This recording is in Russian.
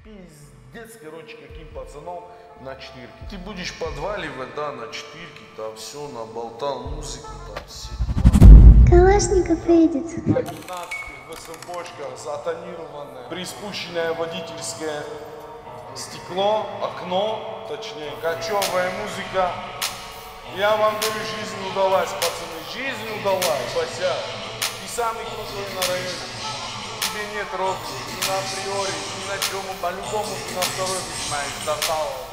Пиздец, короче, каким пацаном на четвирке. Ты будешь подваливать, да, на четвирке, там все, наболтал музыку, там все дела. Калашников едет. На 15 ВСБшках затонированное, приспущенное водительское стекло, окно, точнее, кочевая музыка. Я вам говорю, жизнь удалась, пацаны, жизнь удалась, Бася. Ты самый крутой на районе. Тебе нет рофли, ни на априори, ни на чем, по-любому ты на второй, знаешь, достал.